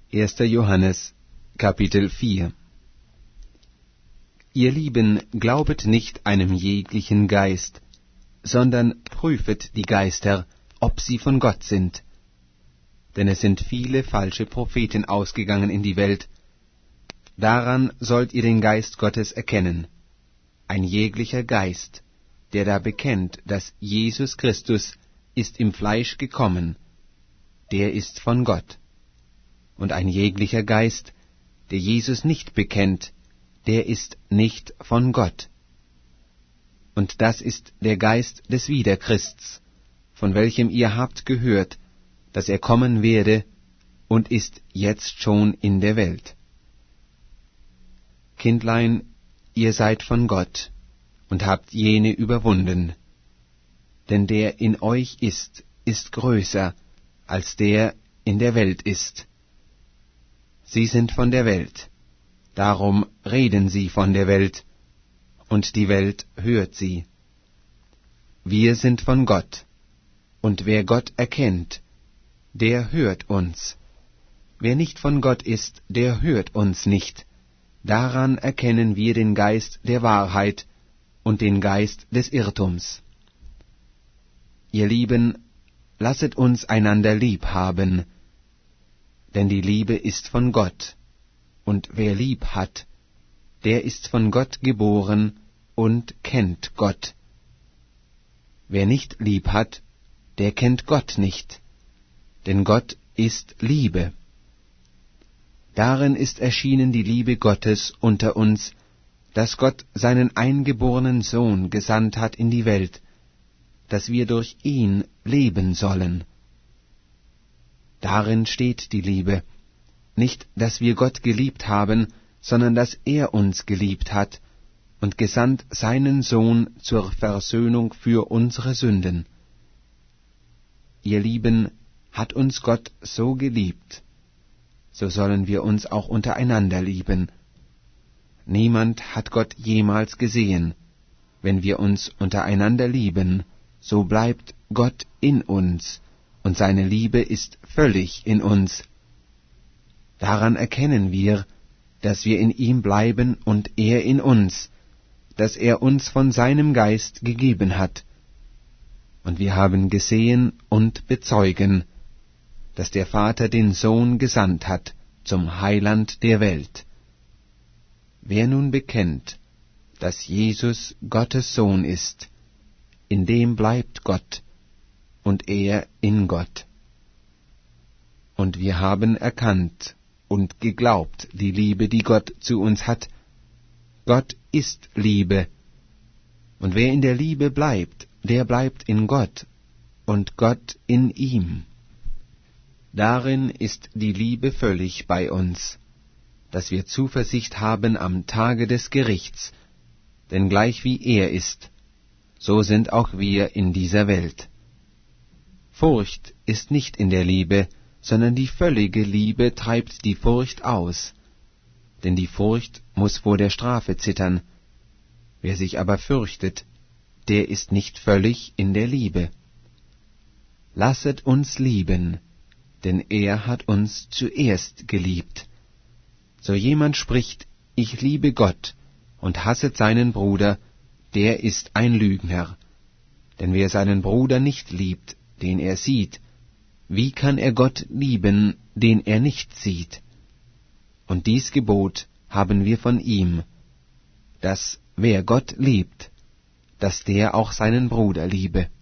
1. Johannes, Kapitel 4. Ihr Lieben, glaubet nicht einem jeglichen Geist, sondern prüfet die Geister, ob sie von Gott sind. Denn es sind viele falsche Propheten ausgegangen in die Welt. Daran sollt ihr den Geist Gottes erkennen. Ein jeglicher Geist, der da bekennt, dass Jesus Christus ist im Fleisch gekommen, der ist von Gott. Und ein jeglicher Geist, der Jesus nicht bekennt, der ist nicht von Gott. Und das ist der Geist des Wiederchrists, von welchem ihr habt gehört, dass er kommen werde und ist jetzt schon in der Welt. Kindlein, ihr seid von Gott und habt jene überwunden. Denn der in euch ist größer, als der in der Welt ist. Sie sind von der Welt, darum reden sie von der Welt, und die Welt hört sie. Wir sind von Gott, und wer Gott erkennt, der hört uns. Wer nicht von Gott ist, der hört uns nicht. Daran erkennen wir den Geist der Wahrheit und den Geist des Irrtums. Ihr Lieben, lasset uns einander lieb haben, denn die Liebe ist von Gott, und wer lieb hat, der ist von Gott geboren und kennt Gott. Wer nicht lieb hat, der kennt Gott nicht, denn Gott ist Liebe. Darin ist erschienen die Liebe Gottes unter uns, dass Gott seinen eingeborenen Sohn gesandt hat in die Welt, dass wir durch ihn leben sollen. Darin steht die Liebe, nicht, dass wir Gott geliebt haben, sondern dass er uns geliebt hat und gesandt seinen Sohn zur Versöhnung für unsere Sünden. Ihr Lieben, hat uns Gott so geliebt, so sollen wir uns auch untereinander lieben. Niemand hat Gott jemals gesehen. Wenn wir uns untereinander lieben, so bleibt Gott in uns, und seine Liebe ist völlig in uns. Daran erkennen wir, dass wir in ihm bleiben und er in uns, dass er uns von seinem Geist gegeben hat. Und wir haben gesehen und bezeugen, dass der Vater den Sohn gesandt hat zum Heiland der Welt. Wer nun bekennt, dass Jesus Gottes Sohn ist, in dem bleibt Gott, und er in Gott. Und wir haben erkannt und geglaubt die Liebe, die Gott zu uns hat. Gott ist Liebe, und wer in der Liebe bleibt, der bleibt in Gott, und Gott in ihm. Darin ist die Liebe völlig bei uns, dass wir Zuversicht haben am Tage des Gerichts, denn gleich wie er ist, so sind auch wir in dieser Welt. Furcht ist nicht in der Liebe, sondern die völlige Liebe treibt die Furcht aus, denn die Furcht muß vor der Strafe zittern. Wer sich aber fürchtet, der ist nicht völlig in der Liebe. Lasset uns lieben, denn er hat uns zuerst geliebt. So jemand spricht, ich liebe Gott, und hasset seinen Bruder, der ist ein Lügner. Denn wer seinen Bruder nicht liebt, den er sieht, wie kann er Gott lieben, den er nicht sieht? Und dies Gebot haben wir von ihm, dass wer Gott liebt, dass der auch seinen Bruder liebe.